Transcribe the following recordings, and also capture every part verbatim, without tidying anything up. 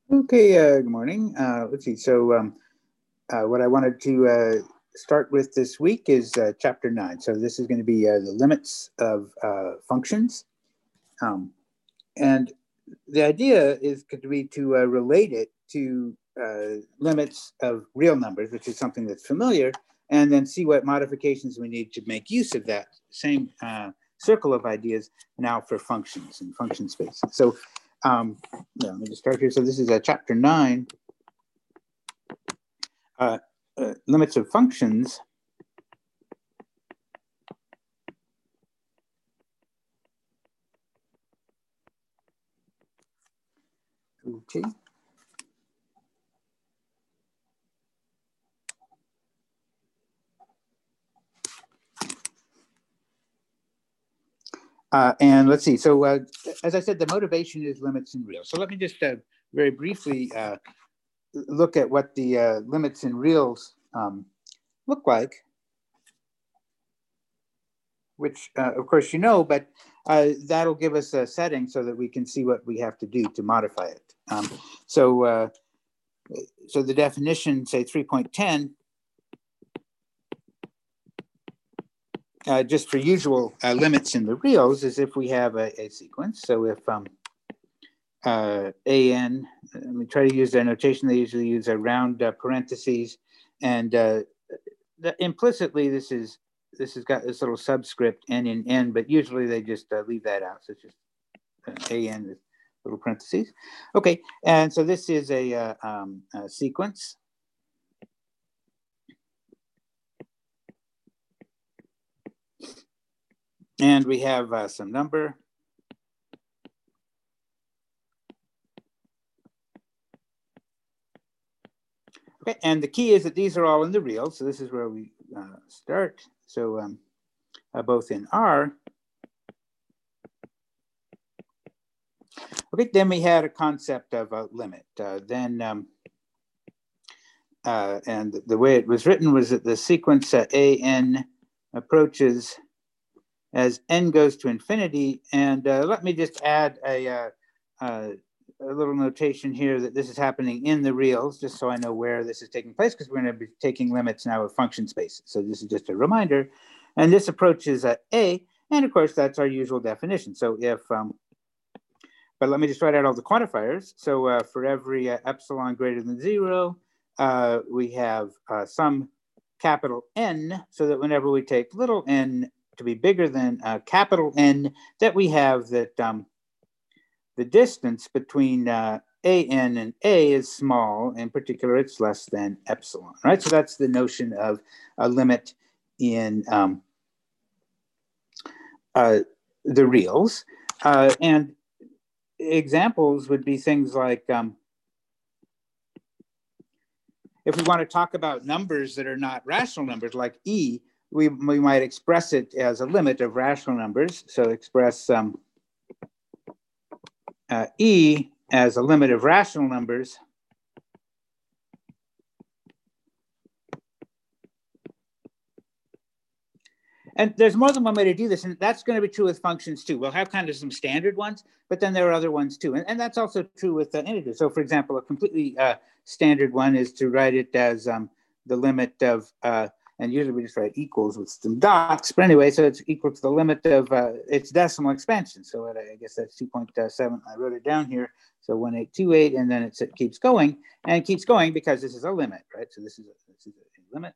Okay, uh, good morning. Uh, let's see. So, um, uh, what I wanted to uh, start with this week is uh, chapter nine. So, this is going to be uh, the limits of uh, functions. Um, and the idea is could be to uh, relate it to uh, limits of real numbers, which is something that's familiar, and then see what modifications we need to make use of that same uh, circle of ideas now for functions and function space. So, um, yeah, let me just start here. So, this is uh, chapter nine. Uh, uh, limits of functions. Okay. Uh, and let's see. So, uh, as I said, the motivation is limits in real. So, let me just uh, very briefly uh, look at what the uh, limits in reals um, look like, which, uh, of course, you know, but uh, that'll give us a setting so that we can see what we have to do to modify it. Um, so, uh, so the definition, say three point ten, uh, just for usual uh, limits in the reals, is if we have a, a sequence. So if um, uh, A N, let me try to use their notation. They usually use a round uh, parentheses, and uh, the, implicitly this is this has got this little subscript N in N, but usually they just uh, leave that out. So it's just uh, A N with little parentheses. Okay, and so this is a, uh, um, a sequence. And we have uh, some number. Okay, and the key is that these are all in the real. So this is where we uh, start. So um, uh, both in R. Okay, then we had a concept of a limit. Uh, then, um, uh, and the way it was written was that the sequence uh, A N approaches as N goes to infinity. And uh, let me just add a, uh, uh, a little notation here that this is happening in the reals, just so I know where this is taking place, because we're going to be taking limits now of function spaces. So this is just a reminder. And this approaches uh, A, and of course, that's our usual definition. So if, um, but let me just write out all the quantifiers. So uh, for every uh, epsilon greater than zero, uh, we have uh, some capital N, so that whenever we take little n to be bigger than uh, capital N, that we have that um, the distance between uh, A N and A is small. In particular, it's less than epsilon, right? So that's the notion of a limit in um, uh, the reals. Uh, and examples would be things like um, if we want to talk about numbers that are not rational numbers, like E, we, we might express it as a limit of rational numbers. So express um, uh, E as a limit of rational numbers. And there's more than one way to do this, and that's going to be true with functions too. We'll have kind of some standard ones, but then there are other ones too. And, and that's also true with uh, integers. So for example, a completely uh, standard one is to write it as um, the limit of, uh, and usually we just write equals with some dots, but anyway, so it's equal to the limit of uh, its decimal expansion. So it, I guess that's two point seven. I wrote it down here. So one eight two eight, and then it's, it keeps going, and it keeps going because this is a limit, right? So this is a, this is a limit,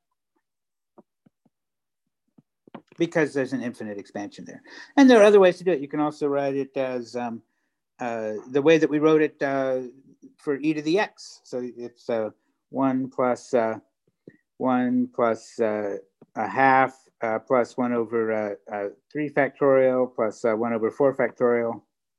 because there's an infinite expansion there. And there are other ways to do it. You can also write it as um, uh, the way that we wrote it uh, for e to the x. So it's uh, one plus uh, one plus uh, a half uh, plus one over uh, uh, three factorial plus uh, one over four factorial.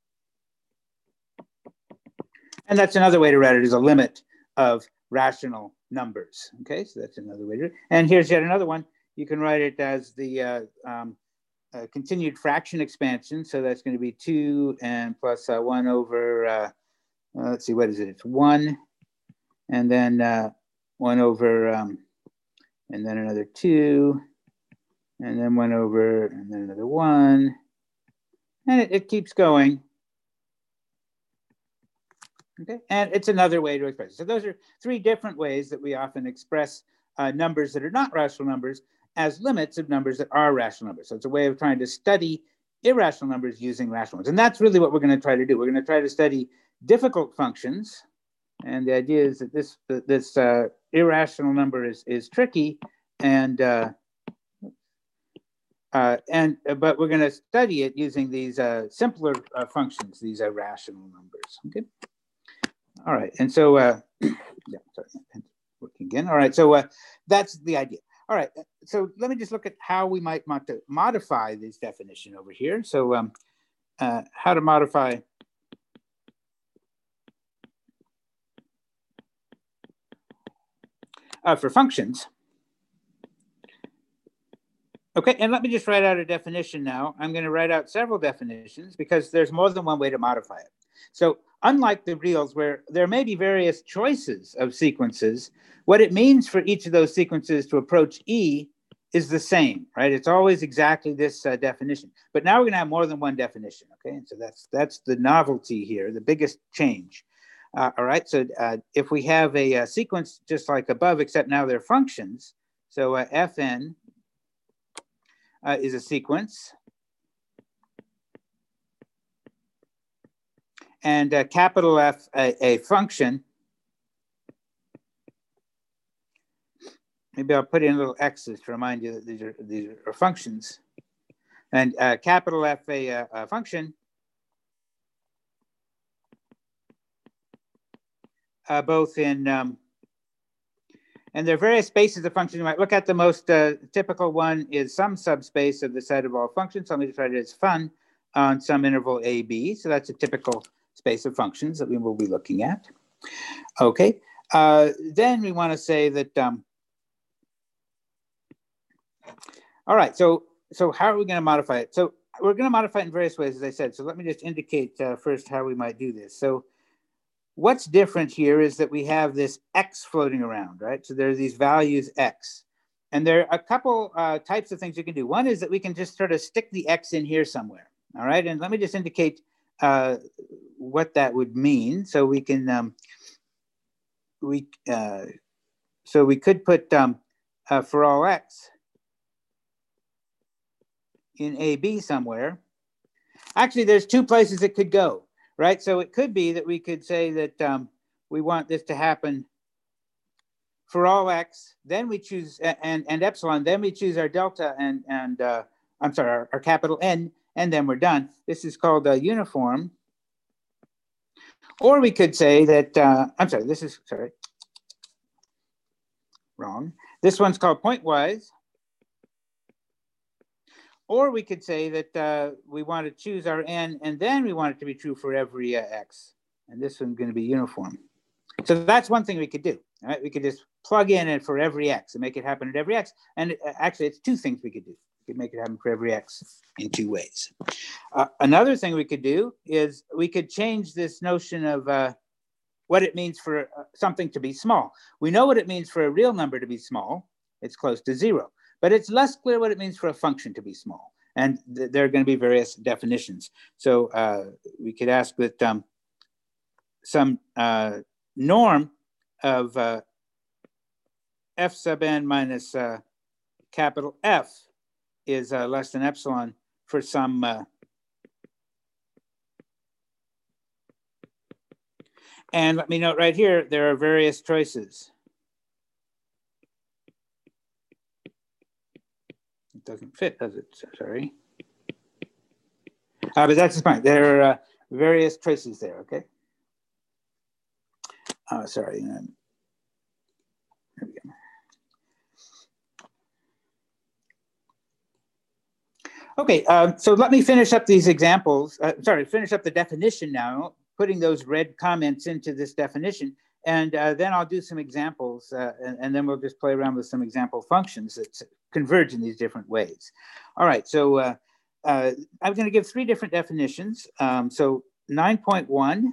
And that's another way to write it, is a limit of rational numbers. Okay, so that's another way to do it. And here's yet another one. You can write it as the uh, um, uh, continued fraction expansion. So that's going to be two and plus uh, one over, uh, uh, let's see, what is it? It's one, and then uh, one over, um, and then another two, and then one over, and then another one. And it, it keeps going. Okay, and it's another way to express it. So those are three different ways that we often express uh, numbers that are not rational numbers as limits of numbers that are rational numbers. So it's a way of trying to study irrational numbers using rational ones. And that's really what we're going to try to do. We're going to try to study difficult functions. And the idea is that this, this uh, irrational number is, is tricky. And, uh, uh, and but we're going to study it using these uh, simpler uh, functions, these are rational numbers. Okay. All right. And so, uh, yeah, sorry, working again. All right. So uh, that's the idea. All right, so let me just look at how we might mod modify this definition over here. So um, uh, how to modify uh, for functions. Okay, and let me just write out a definition now. I'm going to write out several definitions because there's more than one way to modify it. So unlike the reals where there may be various choices of sequences, what it means for each of those sequences to approach E is the same, right? It's always exactly this uh, definition. But now we're going to have more than one definition, okay? And so that's that's the novelty here, the biggest change. Uh, all right, so uh, if we have a, a sequence just like above, except now they're functions, so uh, Fn uh, is a sequence, and uh, capital F, a, a function. Maybe I'll put in little X's to remind you that these are, these are functions. And uh, capital F, a, a function, uh, both in, um, and there are various spaces of functions. You might look at the most uh, typical one is some subspace of the set of all functions. So let me just write it as fun on some interval A, B. So that's a typical space of functions that we will be looking at. Okay, uh, then we want to say that, um, all right, so, so how are we going to modify it? So we're going to modify it in various ways, as I said. So let me just indicate uh, first how we might do this. So what's different here is that we have this X floating around, right? So there are these values X. And there are a couple uh, types of things you can do. One is that we can just sort of stick the X in here somewhere, all right? And let me just indicate uh, what that would mean. So we can, um, we, uh, so we could put um, uh, for all X, in A B somewhere. Actually, there's two places it could go, right? So it could be that we could say that um, we want this to happen for all X, then we choose, and, and epsilon, then we choose our delta and, and uh, I'm sorry, our, our capital N, and then we're done. This is called a uniform. Or we could say that, uh, I'm sorry, this is, sorry, wrong. This one's called pointwise. Or we could say that uh, we want to choose our N and then we want it to be true for every uh, X. And this one's going to be uniform. So that's one thing we could do. All right? We could just plug in it for every X and make it happen at every X. And it, actually, it's two things we could do. We could make it happen for every X in two ways. Uh, another thing we could do is we could change this notion of uh, what it means for uh, something to be small. We know what it means for a real number to be small. It's close to zero. But it's less clear what it means for a function to be small. And th there are going to be various definitions. So uh, we could ask that um, some uh, norm of uh, f sub n minus uh, capital F is uh, less than epsilon for some uh, and let me note right here, there are various choices. It doesn't fit, does it? Sorry. Uh, but that's the point. There are uh, various choices there, okay? Oh, sorry. Um, there we go. Okay, um, so let me finish up these examples. Uh, sorry, finish up the definition now, putting those red comments into this definition. And uh, then I'll do some examples, uh, and, and then we'll just play around with some example functions that converge in these different ways. All right, so uh, uh, I'm going to give three different definitions. Um, so nine point one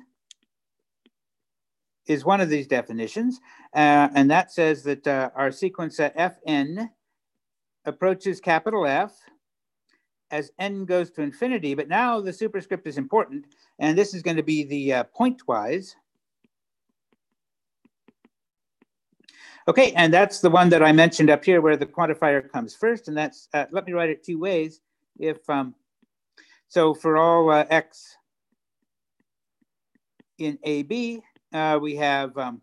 is one of these definitions, uh, and that says that uh, our sequence uh, Fn approaches capital F as n goes to infinity, but now the superscript is important, and this is going to be the uh, pointwise. Okay, and that's the one that I mentioned up here where the quantifier comes first, and that's, uh, let me write it two ways. If, um, so for all uh, x in A B, uh, we have um,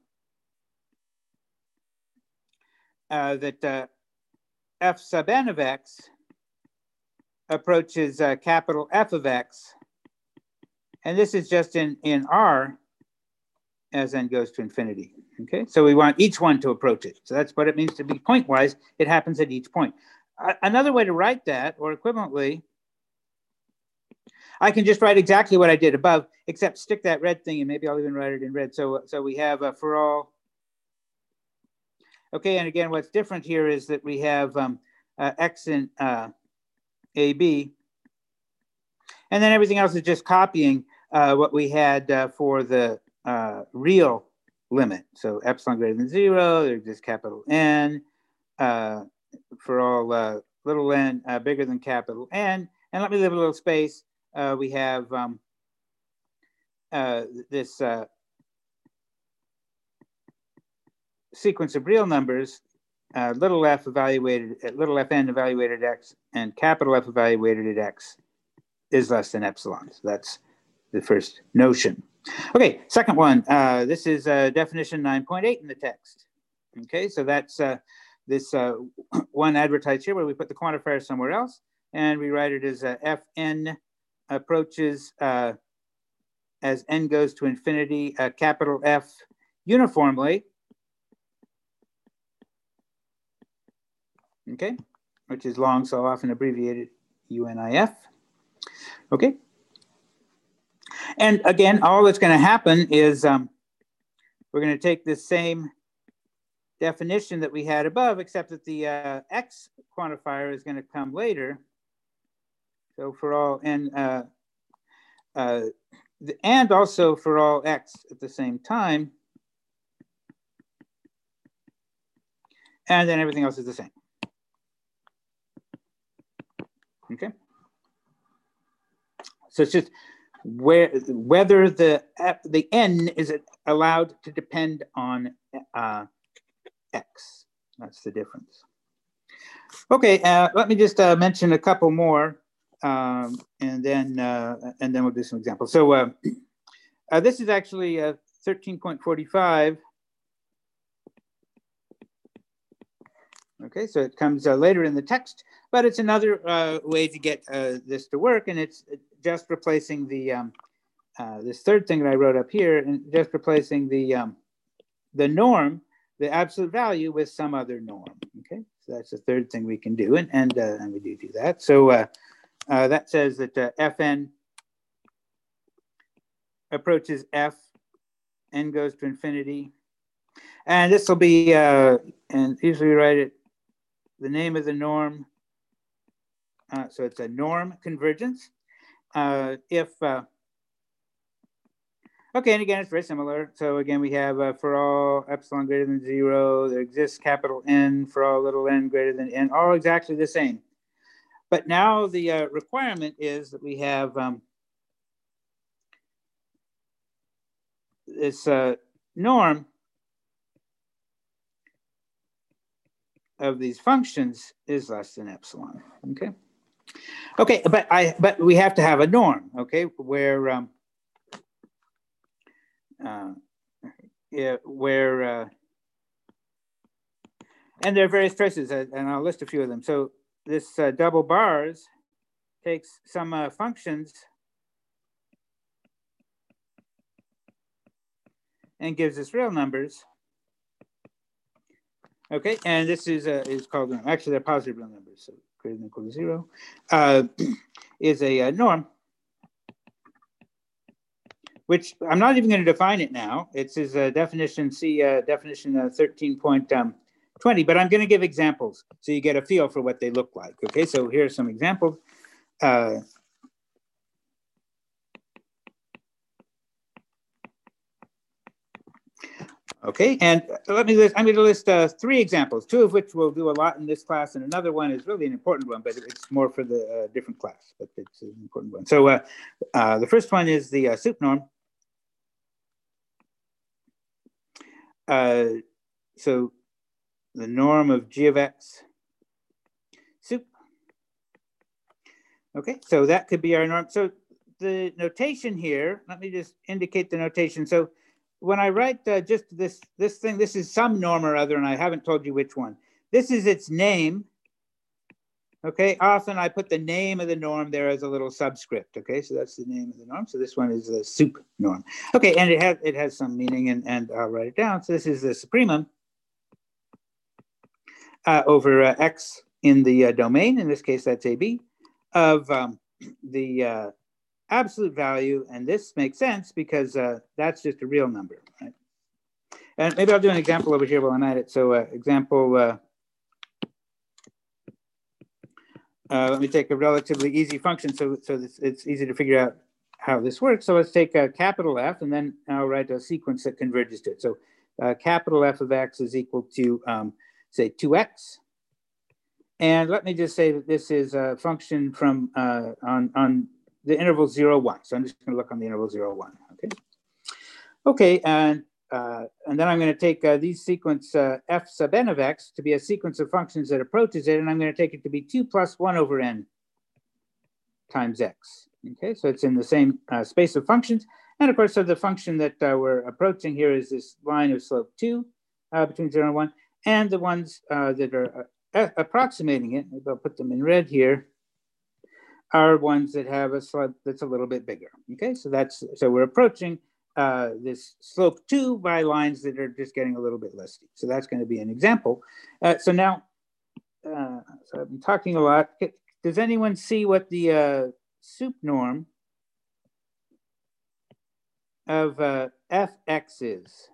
uh, that uh, f sub n of x approaches uh, capital F of x, and this is just in, in R as n goes to infinity. Okay, so we want each one to approach it. So that's what it means to be pointwise. It happens at each point. Uh, another way to write that, or equivalently, I can just write exactly what I did above, except stick that red thing, and maybe I'll even write it in red. So, so we have uh, for all. Okay, and again, what's different here is that we have um, uh, x in uh, A B, and then everything else is just copying uh, what we had uh, for the uh, real limit. So epsilon greater than zero, there exists capital N. Uh, for all uh, little n uh, bigger than capital N. And let me leave a little space. Uh, we have um, uh, this uh, sequence of real numbers, uh, little f evaluated at little fn evaluated x, and capital F evaluated at x is less than epsilon. So that's the first notion. Okay, second one. Uh, this is uh, definition nine point eight in the text. Okay, so that's uh, this uh, one advertised here where we put the quantifier somewhere else, and we write it as uh, Fn approaches uh, as n goes to infinity, uh, capital F uniformly, okay, which is long, so often abbreviated U N I F. Okay, and again, all that's going to happen is um, we're going to take this same definition that we had above, except that the uh, x quantifier is going to come later. So for all n, uh, uh, and also for all x at the same time, and then everything else is the same. Okay. So it's just where whether the the n is allowed to depend on uh, x. That's the difference. Okay, uh, let me just uh, mention a couple more, um, and then uh, and then we'll do some examples. So uh, uh, this is actually uh, thirteen point forty-five. Okay, so it comes uh, later in the text, but it's another uh, way to get uh, this to work, and it's just replacing the um, uh, this third thing that I wrote up here, and just replacing the um, the norm, the absolute value, with some other norm. Okay, so that's the third thing we can do, and and, uh, and we do do that. So uh, uh, that says that uh, Fn approaches F, n goes to infinity, and this will be uh, and usually we write it the name of the norm. Uh, so it's a norm convergence. Uh, if uh, okay, and again, it's very similar. So again, we have uh, for all epsilon greater than zero, there exists capital N for all little n greater than n, all exactly the same. But now the uh, requirement is that we have um, this uh, norm of these functions is less than epsilon. Okay. Okay, but I but we have to have a norm. Okay, where um, uh, yeah, where uh, and there are various traces, uh, and I'll list a few of them. So this uh, double bars takes some uh, functions and gives us real numbers. Okay, and this is uh, is called actually they're positive real numbers, so greater than or equal to zero uh, is a, a norm, which I'm not even going to define it now. It's his uh, definition C uh, definition uh, thirteen point twenty, but I'm going to give examples so you get a feel for what they look like. Okay, so here are some examples. Uh, Okay, and let me list, I'm going to list uh, three examples, two of which we'll do a lot in this class, and another one is really an important one, but it's more for the uh, different class, but it's an important one. So uh, uh, the first one is the uh, soup norm. Uh, so the norm of g of x sup. Okay, so that could be our norm. So the notation here, let me just indicate the notation. So when I write uh, just this, this thing, this is some norm or other, and I haven't told you which one. This is its name. Okay, often I put the name of the norm there as a little subscript. Okay, so that's the name of the norm. So this one is the sup norm. Okay, and it has it has some meaning, and, and I'll write it down. So this is the supremum uh, over uh, x in the uh, domain. In this case, that's A B of um, the uh, absolute value, and this makes sense because uh, that's just a real number, right? And maybe I'll do an example over here while I'm at it. So uh, example. Uh, Uh, let me take a relatively easy function so, so this, it's easy to figure out how this works. So let's take a capital F, and then I'll write a sequence that converges to it. So uh, capital F of x is equal to, um, say, two x. And let me just say that this is a function from uh, on, on the interval zero, one. So I'm just going to look on the interval zero, one. Okay, okay, and Uh, and then I'm going to take uh, these sequence uh, f sub n of x to be a sequence of functions that approaches it, and I'm going to take it to be two plus one over n times x. Okay, so it's in the same uh, space of functions. And of course, so the function that uh, we're approaching here is this line of slope two uh, between zero and one, and the ones uh, that are uh, approximating it, maybe I'll put them in red here, are ones that have a slope that's a little bit bigger. Okay, so that's so we're approaching Uh, this slope two by lines that are just getting a little bit less steep. So that's going to be an example. Uh, so now, uh, so I've been talking a lot. Does anyone see what the uh, sup norm of uh, fx is?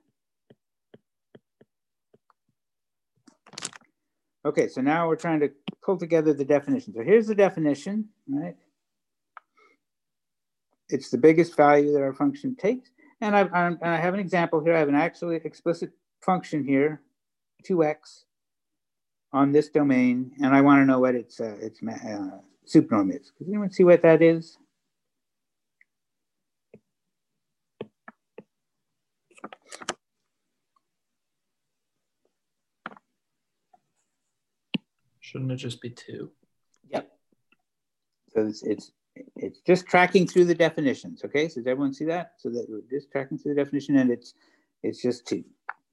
Okay, so now we're trying to pull together the definition. So here's the definition, right? It's the biggest value that our function takes. And I, and I have an example here. I have an actually explicit function here, two x, on this domain, and I want to know what its uh, its uh, sup norm is. Does anyone see what that is? Shouldn't it just be two? Yep. So it's it's it's just tracking through the definitions. Okay, so does everyone see that? So that we're just tracking through the definition, and it's it's just two.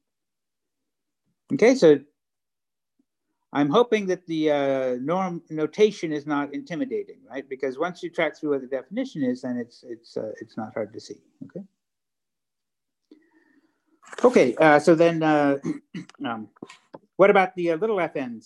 Okay, so I'm hoping that the uh, norm notation is not intimidating, right? Because once you track through what the definition is, then it's it's uh, it's not hard to see. Okay. Okay. Uh, so then, uh, um, what about the uh, little fn's?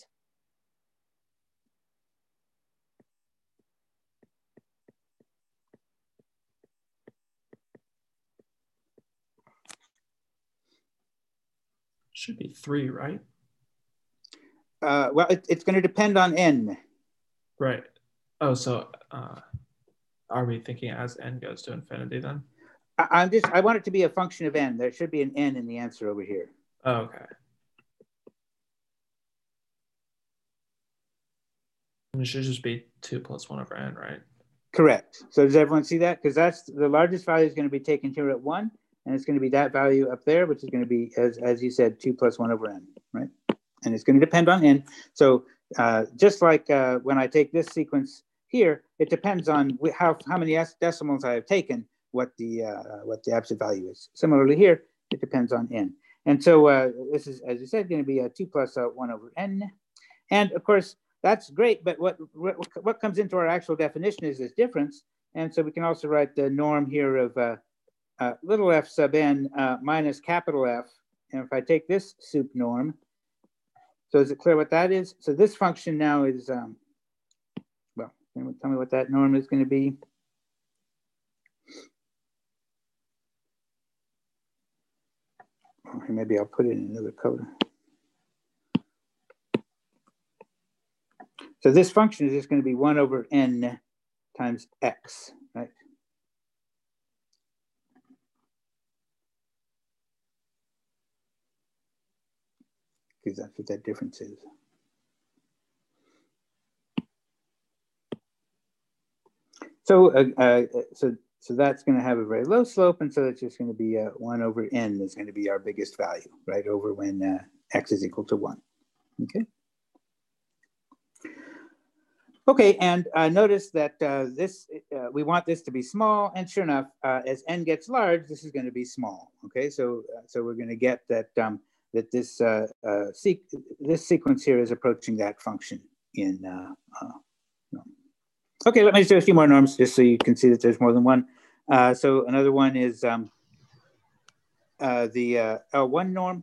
Should be three, right? Uh, well, it, it's going to depend on n. Right. Oh, so uh, are we thinking as n goes to infinity then? I, I'm just, I want it to be a function of n. There should be an n in the answer over here. Oh, okay. And it should just be two plus one over n, right? Correct. So does everyone see that? Because that's the largest value is going to be taken here at one, and it's going to be that value up there, which is going to be, as, as you said, two plus one over n, right? And it's going to depend on n. So uh, just like uh, when I take this sequence here, it depends on how, how many decimals I have taken, what the, uh, what the absolute value is. Similarly here, it depends on n. And so uh, this is, as you said, going to be a two plus uh, one over n. And of course, that's great, but what, what, what comes into our actual definition is this difference. And so we can also write the norm here of uh, uh, little f sub n uh, minus capital F. And if I take this sup norm, so is it clear what that is? So this function now is, um, well, can you tell me what that norm is going to be? Or maybe I'll put it in another color. So this function is just going to be one over n times x, right? Because that's what that difference is. So, uh, uh, so, so that's going to have a very low slope, and so it's just going to be uh, one over n is going to be our biggest value, right? Over when uh, x is equal to one. Okay. Okay, and uh, notice that uh, this, uh, we want this to be small, and sure enough, uh, as n gets large, this is going to be small. Okay, so uh, so we're going to get that um, that this uh, uh, se this sequence here is approaching that function in. Uh, uh, no. Okay, let me just do a few more norms just so you can see that there's more than one. Uh, so another one is um, uh, the uh, L one norm.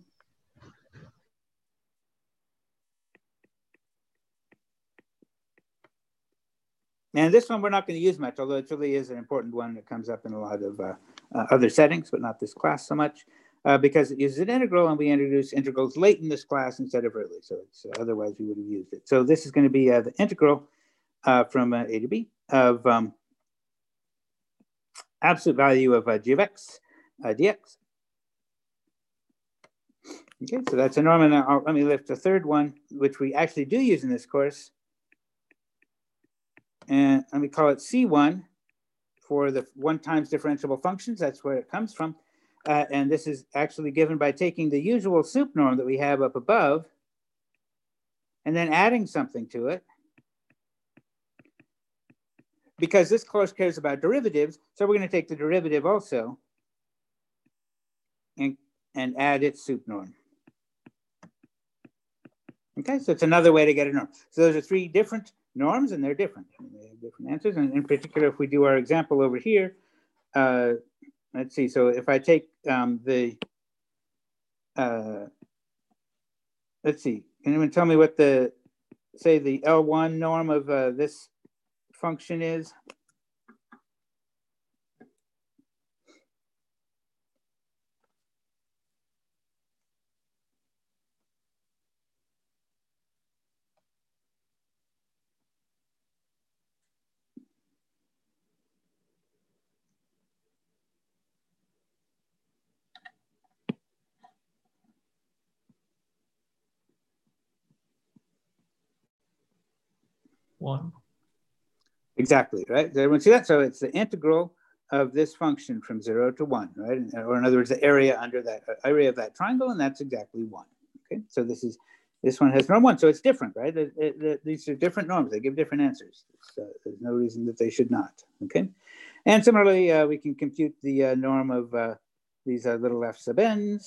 And this one we're not going to use much, although it really is an important one that comes up in a lot of uh, uh, other settings, but not this class so much, uh, because it uses an integral, and we introduce integrals late in this class instead of early. So it's, uh, otherwise we would have used it. So this is going to be uh, the integral uh, from uh, a to b of um, absolute value of uh, g of x uh, dx. Okay, so that's a norm. And I'll, let me lift a third one, which we actually do use in this course. And let me call it C one for the one times differentiable functions. That's where it comes from. Uh, and this is actually given by taking the usual soup norm that we have up above and then adding something to it. Because this course cares about derivatives, so we're going to take the derivative also and, and add its soup norm. Okay, so it's another way to get a norm. So those are three different norms, and they're different. They have different answers. And in particular, if we do our example over here, uh, let's see. So if I take um, the, uh, let's see, can anyone tell me what the, say the L one norm of uh, this function is? One. Exactly, right? Does everyone see that? So it's the integral of this function from zero to one, right? Or in other words, the area under that area of that triangle, and that's exactly one. Okay, so this is this one has norm one, so it's different, right? It, it, it, these are different norms; they give different answers. So there's no reason that they should not. Okay, and similarly, uh, we can compute the uh, norm of uh, these uh, little f sub n's,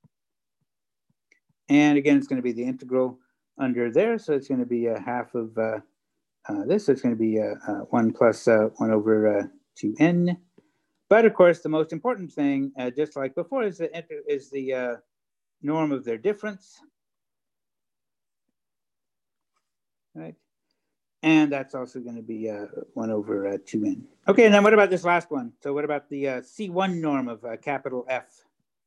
and again, it's going to be the integral under there, so it's going to be a half of uh, Uh, this, so it's going to be uh, uh, one plus uh, one over uh, two n. But of course, the most important thing, uh, just like before, is the, is the uh, norm of their difference. Right? And that's also going to be uh, one over uh, two n. Okay, and then what about this last one? So what about the uh, C one norm of uh, capital F?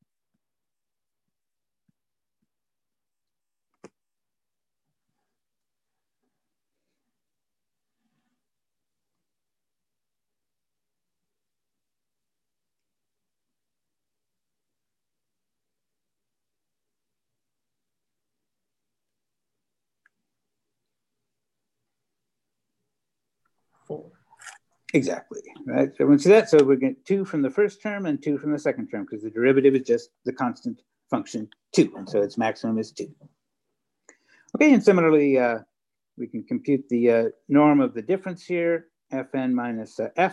Four. Exactly, right? So everyone see that? So we get two from the first term and two from the second term, because the derivative is just the constant function two, and so its maximum is two. Okay, and similarly, uh, we can compute the uh, norm of the difference here, Fn minus uh, f.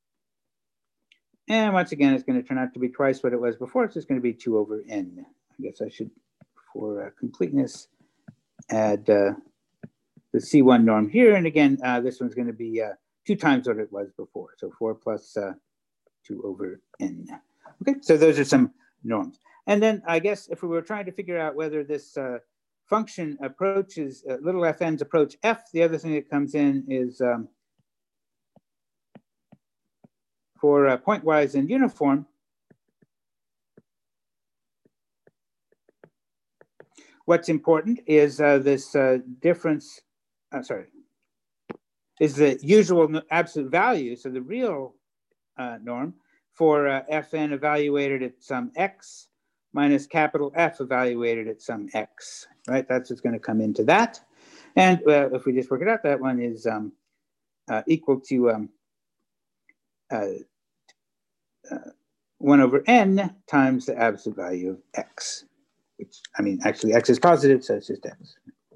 And once again, it's going to turn out to be twice what it was before, so it's going to be two over n. I guess I should, for uh, completeness, add uh, the C one norm here. And again, uh, this one's going to be uh, two times what it was before. So four plus uh, two over n. Okay, so those are some norms. And then I guess if we were trying to figure out whether this uh, function approaches, uh, little fn's approach f, the other thing that comes in is um, for uh, pointwise and uniform, what's important is uh, this uh, difference, uh, sorry, is the usual absolute value, so the real uh, norm for uh, Fn evaluated at some x minus capital F evaluated at some x, right? That's what's going to come into that. And uh, if we just work it out, that one is um, uh, equal to um, uh, uh, one over n times the absolute value of x, which, I mean, actually x is positive, so it's just x.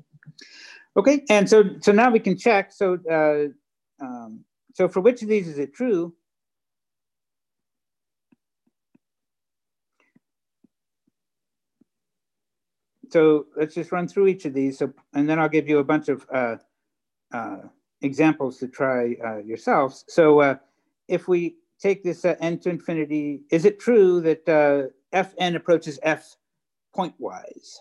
Okay, and so so now we can check. So uh, um, so for which of these is it true? So let's just run through each of these. So and then I'll give you a bunch of uh, uh, examples to try uh, yourselves. So uh, if we take this uh, n to infinity, is it true that uh, Fn approaches f pointwise?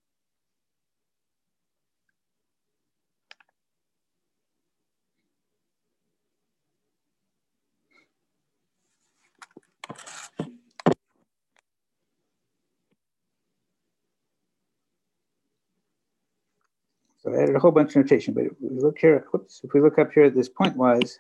So I added a whole bunch of notation, but if we look here, whoops, if we look up here at this pointwise,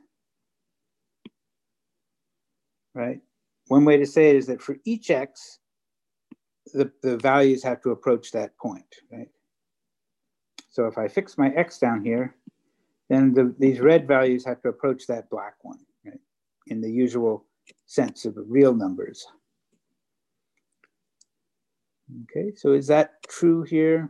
right? One way to say it is that for each x, the, the values have to approach that point, right? So if I fix my x down here, then the, these red values have to approach that black one, right? In the usual sense of real numbers. Okay, so is that true here?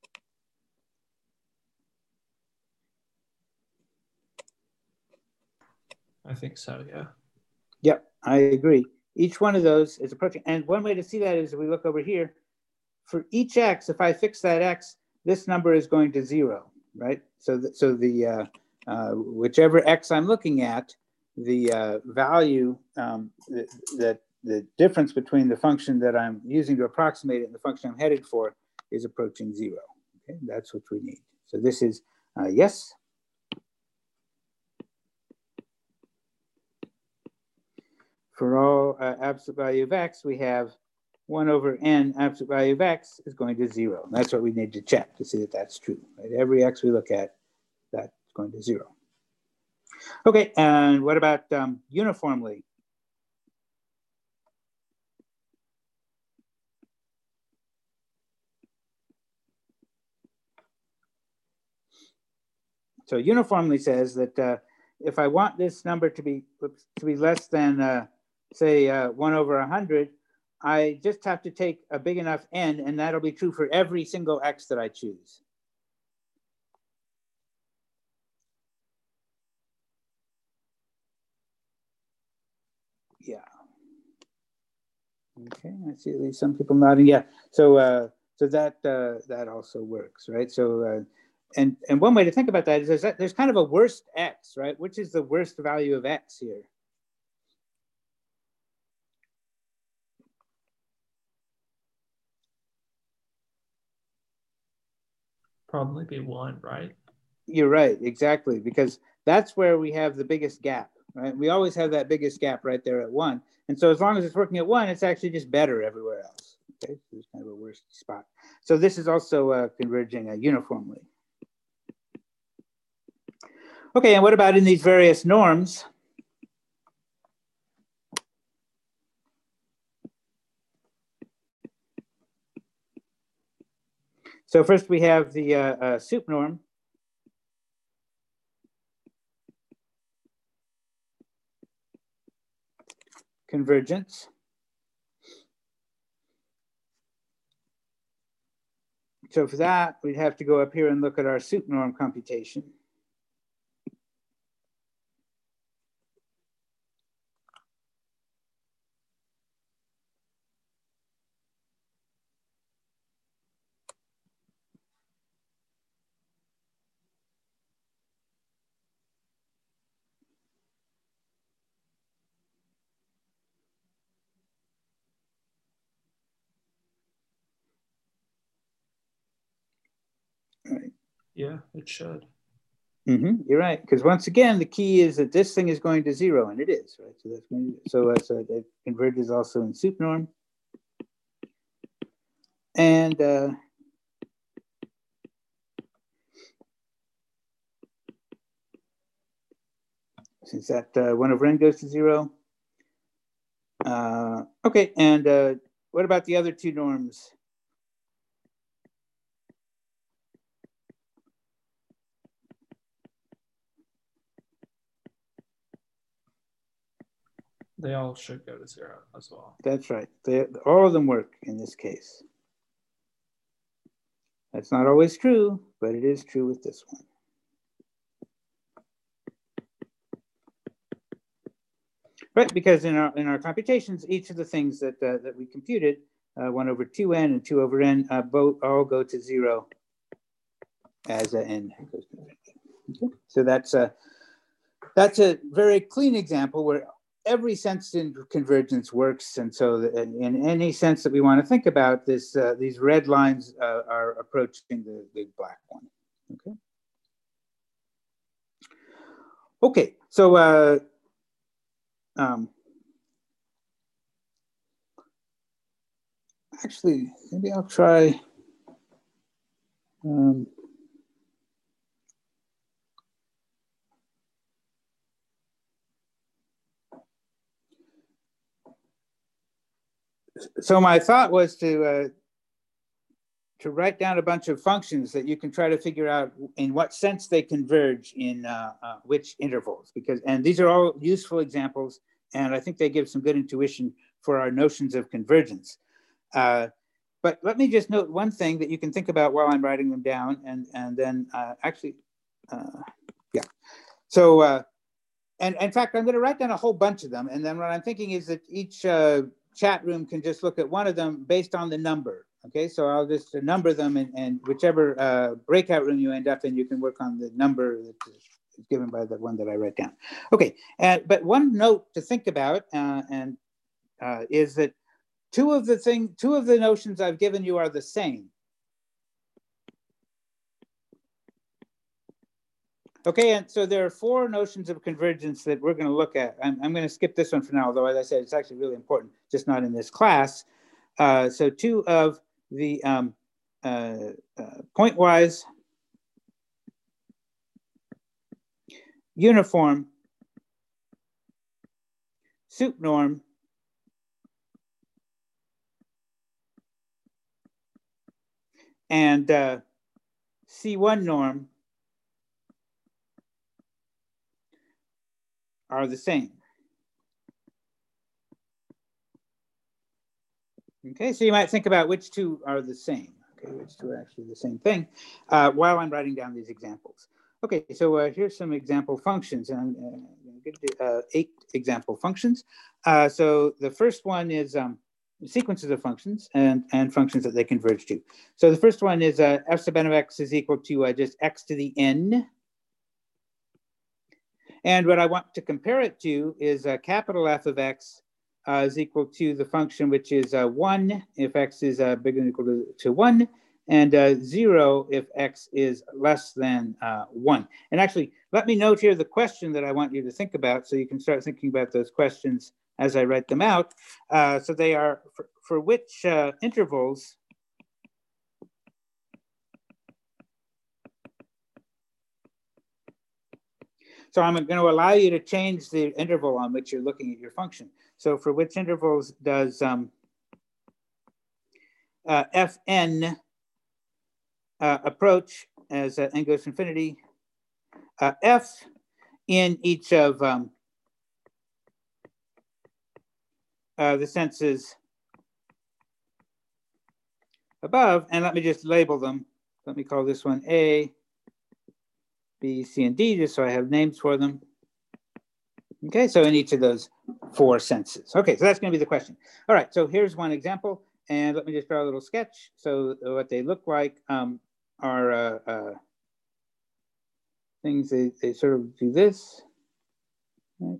I think so, yeah. Yep, I agree. Each one of those is approaching. And one way to see that is if we look over here, for each x, if I fix that x, this number is going to zero, right? So, th so the uh, uh, whichever x I'm looking at, the uh, value um, that, that the difference between the function that I'm using to approximate it and the function I'm headed for is approaching zero. Okay, that's what we need. So this is uh, yes. For all uh, absolute value of x, we have one over n absolute value of x is going to zero. And that's what we need to check to see that that's true. Right? Every x we look at, that's going to zero. Okay, and what about um, uniformly? So uniformly says that uh, if I want this number to be to be less than, uh, say, uh, one over one hundred, I just have to take a big enough n, and that'll be true for every single x that I choose. Yeah. Okay, I see at least some people nodding. Yeah. So uh, so that uh, that also works, right? So uh, and and one way to think about that is there's, there's kind of a worst x, right? Which is the worst value of x here? Probably be one, right? You're right, exactly, because that's where we have the biggest gap, right? We always have that biggest gap right there at one. And so as long as it's working at one, it's actually just better everywhere else. Okay, so it's kind of a worst spot. So this is also uh, converging uh, uniformly. Okay, and what about in these various norms? So first we have the uh, uh, soup norm. Convergence. So for that, we'd have to go up here and look at our soup norm computation. Right. Yeah, it should. Mm-hmm. You're right, because once again, the key is that this thing is going to zero, and it is, right? So that's going to, so, uh, so it converges also in soup norm, and uh, since that uh, one over n goes to zero, uh, okay. And uh, what about the other two norms? They all should go to zero as well. That's right. They, all of them work in this case. That's not always true, but it is true with this one. Right, because in our in our computations, each of the things that uh, that we computed, uh, one over two n and two over n, uh, both all go to zero as a n goes to infinity. Okay? So that's a that's a very clean example where every sense in convergence works, and so the, in, in any sense that we want to think about this, uh, these red lines uh, are approaching the big black one. Okay. Okay. So. Uh, um, Actually, maybe I'll try. Um, so my thought was to uh, to write down a bunch of functions that you can try to figure out in what sense they converge in uh, uh, which intervals. Because and these are all useful examples, and I think they give some good intuition for our notions of convergence. Uh, But let me just note one thing that you can think about while I'm writing them down, and and then uh, actually, uh, yeah. So, uh, and, and in fact, I'm going to write down a whole bunch of them, and then what I'm thinking is that each uh, chat room can just look at one of them based on the number. Okay, so I'll just number them, and, and whichever uh, breakout room you end up in, you can work on the number that is given by the one that I write down. Okay, and but one note to think about, uh, and uh, is that. Two of the thing, two of the notions I've given you are the same. Okay, and so there are four notions of convergence that we're going to look at. I'm, I'm going to skip this one for now, although as I said, it's actually really important, just not in this class. Uh, so two of the um, uh, uh, pointwise, uniform, suit norm, and uh, C one norm are the same. Okay, so you might think about which two are the same. Okay, which two are actually the same thing uh, while I'm writing down these examples. Okay, so uh, here's some example functions, and I'm going to give uh, eight example functions. Uh, so the first one is um, sequences of functions and, and functions that they converge to. So the first one is uh, f sub n of x is equal to uh, just x to the n. And what I want to compare it to is uh, capital F of x uh, is equal to the function which is uh, one if x is uh, bigger than or equal to, to one, and uh, zero if x is less than uh, one. And actually, let me note here the question that I want you to think about, so you can start thinking about those questions as I write them out. Uh, so they are for, for which uh, intervals So I'm going to allow you to change the interval on which you're looking at your function. So for which intervals does um, uh, Fn uh, approach as uh, n goes to infinity? Uh, F in each of um, uh, the senses above, and let me just label them. Let me call this one A, B, C, and D, just so I have names for them. Okay, so in each of those four senses. Okay, so that's going to be the question. All right, so here's one example, and let me just draw a little sketch. So what they look like um, are uh, uh, things, they, they sort of do this. Right?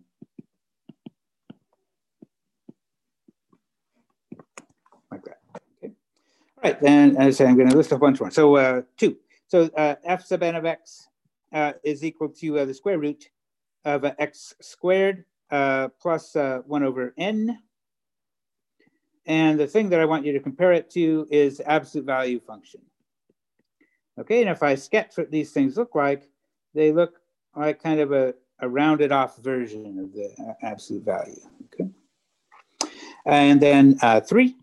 Like that. Okay. All right, then as I say, I'm going to list a bunch more. So uh, two. So uh, f sub n of x uh, is equal to uh, the square root of uh, x squared uh, plus uh, one over n. And the thing that I want you to compare it to is absolute value function. Okay, and if I sketch what these things look like, they look like kind of a, a rounded off version of the uh, absolute value. Okay, and then uh, three,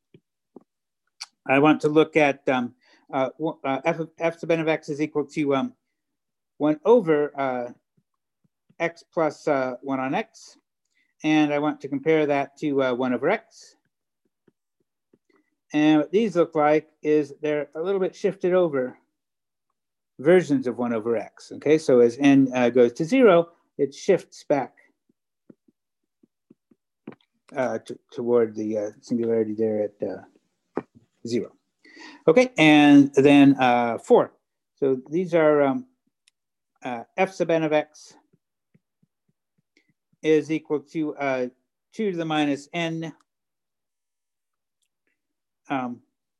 I want to look at um, uh, uh, f, of, f sub n of x is equal to um, one over uh, x plus uh, one on x. And I want to compare that to uh, one over x. And what these look like is they're a little bit shifted over versions of one over x. Okay, so as n uh, goes to zero, it shifts back uh, to, toward the uh, singularity there at uh, zero. Okay, and then uh, four. So these are um, uh, f sub n of x is equal to uh, two to the minus n um,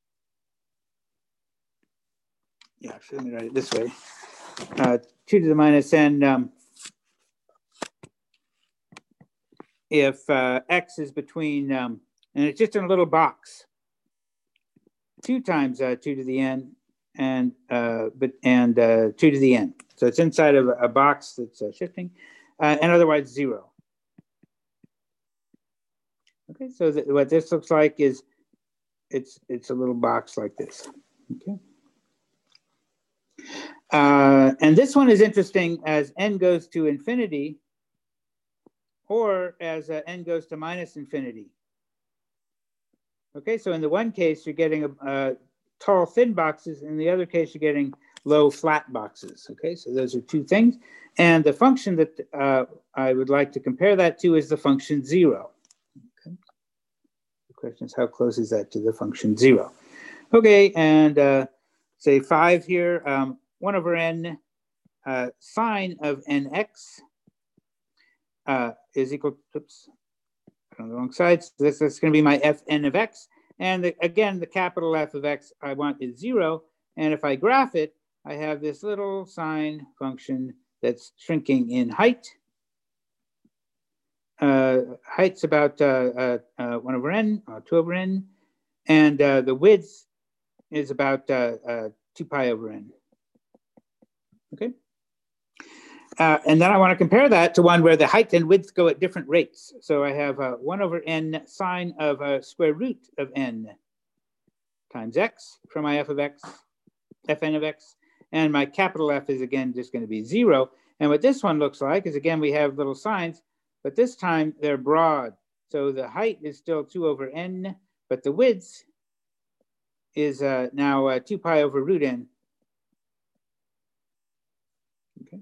yeah, so let me write it this way. Uh, two to the minus n um, if uh, x is between, um, and it's just in a little box, two times uh, two to the n and uh, but and uh, two to the n. So it's inside of a box that's uh, shifting, uh, and otherwise zero. Okay, so th what this looks like is it's it's a little box like this. Okay. Uh, and this one is interesting as n goes to infinity or as uh, n goes to minus infinity. Okay, so in the one case, you're getting a, a tall, thin boxes. In the other case, you're getting low, flat boxes. Okay, so those are two things. And the function that uh, I would like to compare that to is the function zero. Okay. The question is, how close is that to the function zero? Okay, and uh, say five here, um, one over n uh, sine of nx uh, is equal to, oops, on the wrong side. So this is going to be my fn of x. And the, again, the capital F of x I want is zero. And if I graph it, I have this little sine function that's shrinking in height. Uh, height's about uh, uh, uh, one over n, uh, two over n. And uh, the width is about uh, uh, two pi over n. Okay. Uh, and then I want to compare that to one where the height and width go at different rates. So I have uh, one over n sine of a square root of n times x for my f of x, fn of x. And my capital F is, again, just going to be zero. And what this one looks like is, again, we have little signs, but this time they're broad. So the height is still two over n, but the width is uh, now uh, two pi over root n. Okay.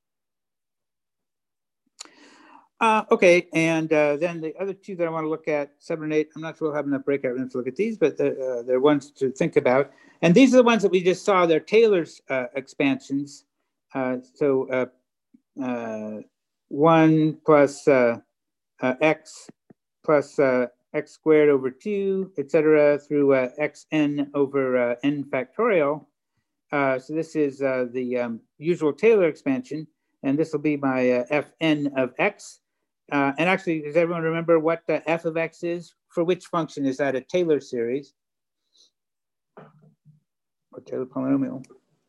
Uh, okay, and uh, then the other two that I want to look at, seven and eight, I'm not sure we'll have enough breakout rooms to look at these, but they're, uh, they're ones to think about. And these are the ones that we just saw. They're Taylor's uh, expansions. Uh, so uh, uh, one plus uh, uh, x plus uh, x squared over two, et cetera, through uh, xn over uh, n factorial. Uh, so this is uh, the um, usual Taylor expansion, and this will be my uh, fn of x. Uh, and actually, does everyone remember what the f of x is? For which function? Is that a Taylor series? Or Taylor polynomial?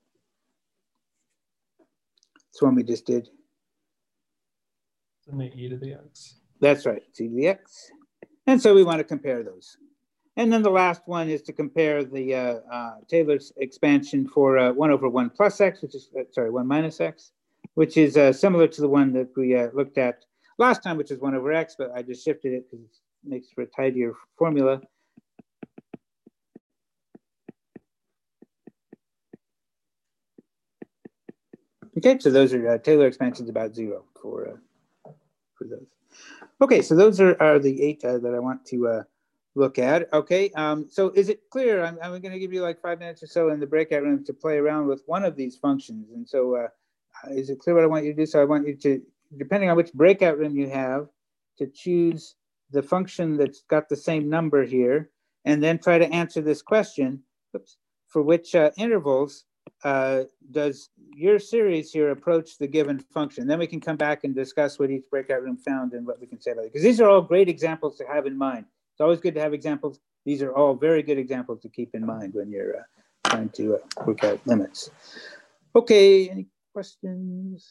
That's one we just did. And the e to the x. That's right, it's e to the x. And so we want to compare those. And then the last one is to compare the uh, uh, Taylor's expansion for uh, one over one plus x, which is, uh, sorry, one minus x, which is uh, similar to the one that we uh, looked at last time, which is one over x, but I just shifted it because it makes for a tidier formula. Okay, so those are uh, Taylor expansions about zero for, uh, for those. Okay, so those are, are the eight uh, that I want to uh, look at. Okay, um, so is it clear? I'm, I'm going to give you like five minutes or so in the breakout room to play around with one of these functions. And so uh, is it clear what I want you to do? So I want you to, depending on which breakout room you have, to choose the function that's got the same number here, and then try to answer this question, oops, for which uh, intervals uh, does your series here approach the given function? Then we can come back and discuss what each breakout room found and what we can say about it. Because these are all great examples to have in mind. It's always good to have examples. These are all very good examples to keep in mind when you're uh, trying to uh, work out limits. Okay, any questions?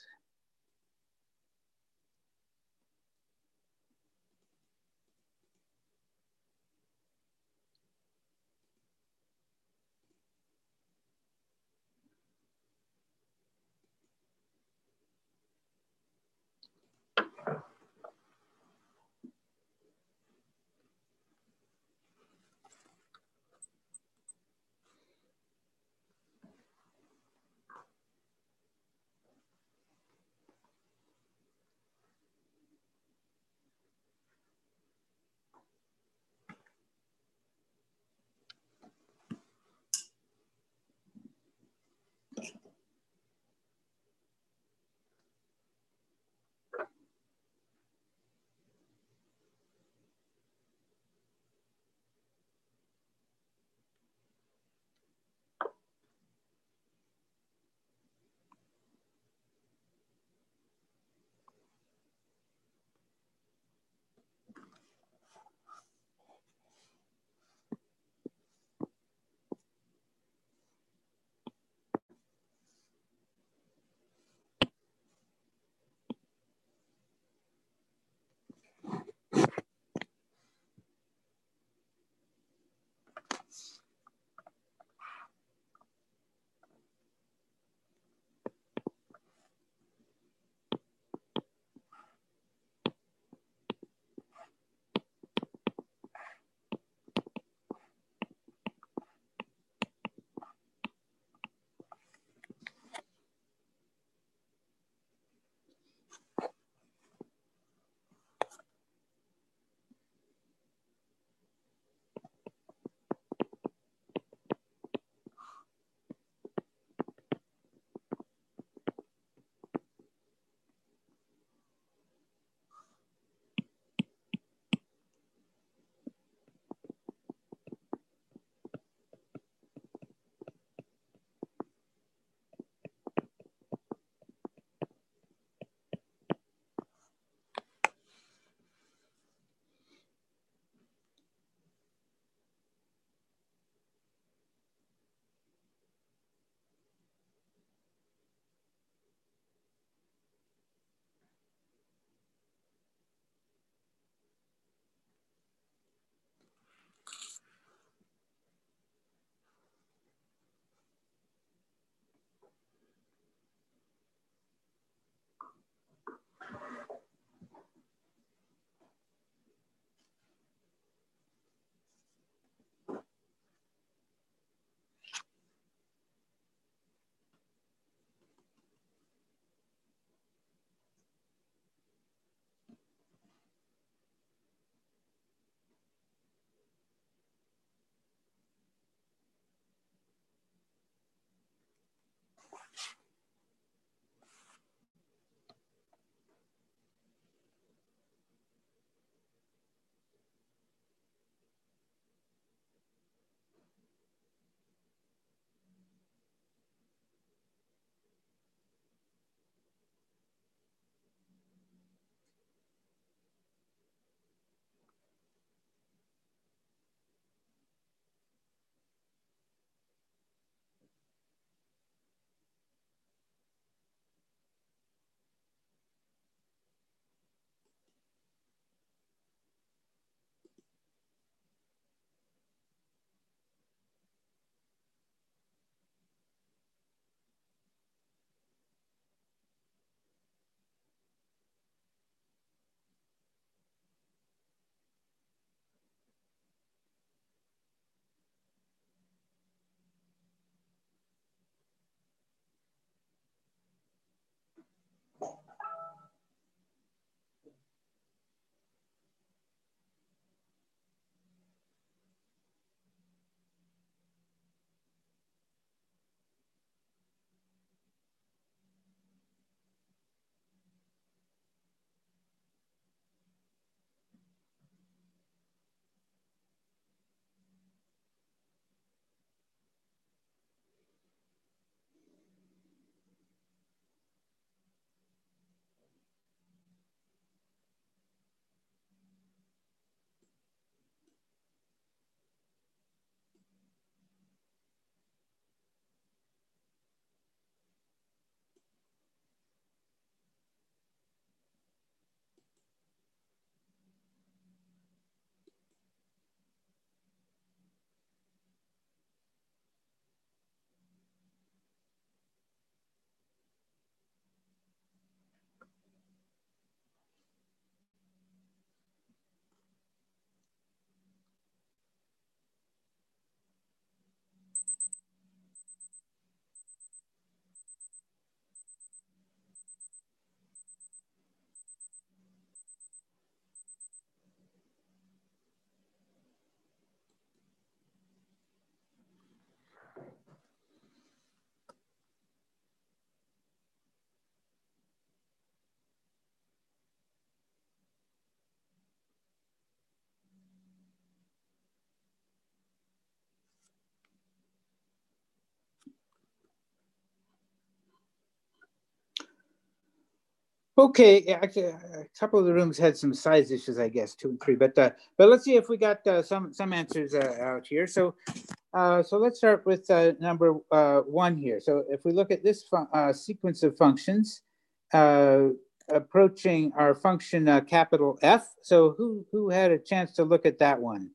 Okay, yeah, actually, a couple of the rooms had some size issues, I guess, two and three. But uh, but let's see if we got uh, some some answers uh, out here. So uh, so let's start with uh, number uh, one here. So if we look at this uh, sequence of functions uh, approaching our function uh, capital F. So who who had a chance to look at that one?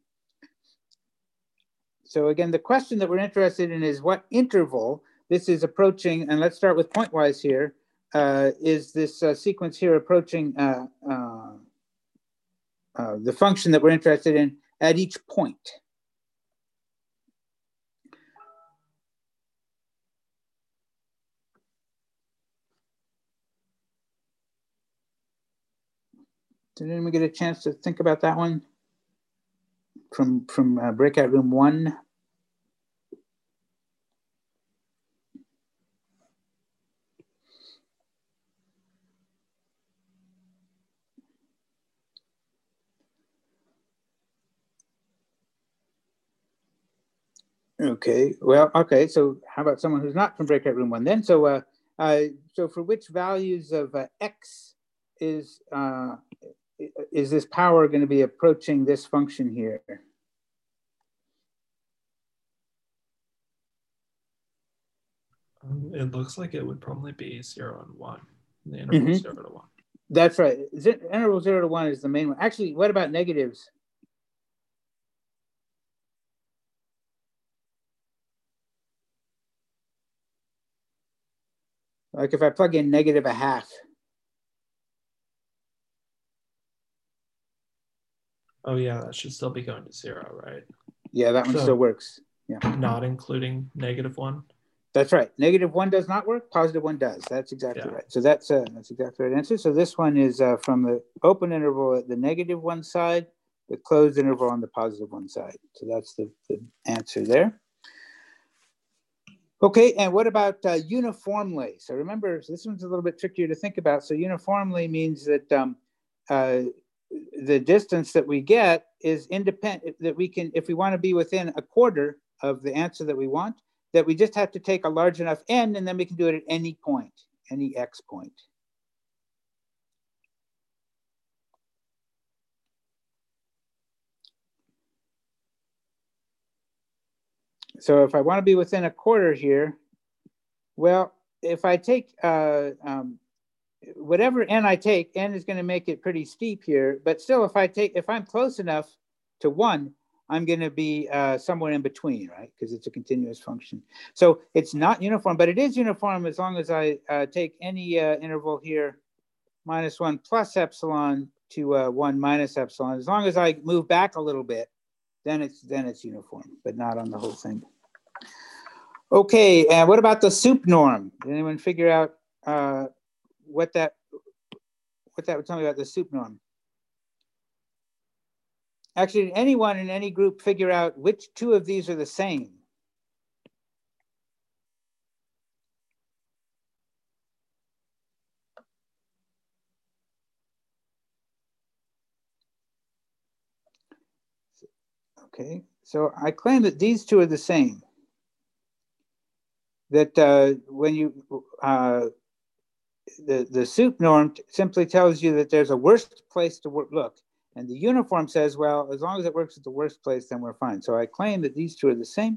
So again, the question that we're interested in is what interval this is approaching, and let's start with pointwise here. Uh, is this uh, sequence here approaching uh, uh, uh, the function that we're interested in at each point? Did anyone get a chance to think about that one from, from uh, breakout room one? Okay, well, okay, so how about someone who's not from breakout room one then? So, uh, uh, so for which values of uh, x is uh, is this power going to be approaching this function here? Um, it looks like it would probably be zero and one, the interval mm-hmm. zero to one. That's right. Z interval zero to one is the main one. Actually, what about negatives? Like if I plug in negative a half. Oh yeah, that should still be going to zero, right? Yeah, that one so still works. Yeah. Not including negative one. That's right. Negative one does not work. Positive one does. That's exactly yeah. right. So that's uh, that's exactly the right answer. So this one is uh, from the open interval at the negative one side, the closed interval on the positive one side. So that's the, the answer there. Okay, and what about uh, uniformly? So remember, so this one's a little bit trickier to think about. So uniformly means that um, uh, the distance that we get is independent, that we can, if we want to be within a quarter of the answer that we want, that we just have to take a large enough n, and then we can do it at any point, any x point. So if I want to be within a quarter here, well, if I take uh, um, whatever n I take, n is going to make it pretty steep here. But still, if I take, if I'm close enough to one, I'm going to be uh, somewhere in between, right? Because it's a continuous function. So it's not uniform, but it is uniform as long as I uh, take any uh, interval here, minus one plus epsilon to uh, one minus epsilon. As long as I move back a little bit, then it's then it's uniform, but not on the whole thing. Okay, and what about the soup norm? Did anyone figure out uh, what that what that would tell me about the soup norm? Actually, did anyone in any group figure out which two of these are the same? Okay, so I claim that these two are the same. That uh, when you, uh, the, the soup norm simply tells you that there's a worst place to work, look. And the uniform says, well, as long as it works at the worst place, then we're fine. So I claim that these two are the same.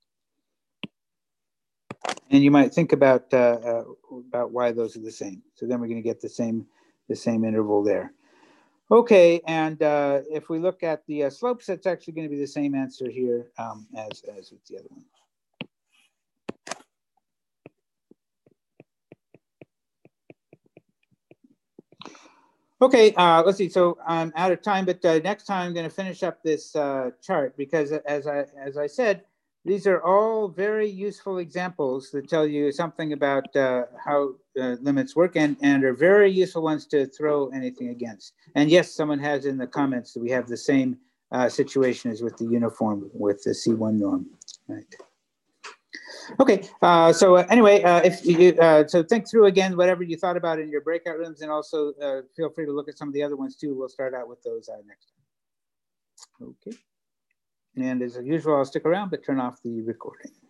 And you might think about uh, uh, about why those are the same. So then we're going to get the same the same interval there. Okay, and uh, if we look at the uh, slopes, that's actually going to be the same answer here um, as as with the other one. Okay, uh, let's see. So I'm out of time, but uh, next time I'm going to finish up this uh, chart because, as I as I said, these are all very useful examples that tell you something about uh, how uh, limits work, and and are very useful ones to throw anything against. And yes, someone has in the comments that we have the same uh, situation as with the uniform with the C one norm, right? Okay, uh, so uh, anyway, uh, if you, uh, so think through again whatever you thought about in your breakout rooms, and also uh, feel free to look at some of the other ones too. We'll start out with those uh, next time. Okay, and as usual, I'll stick around, but turn off the recording.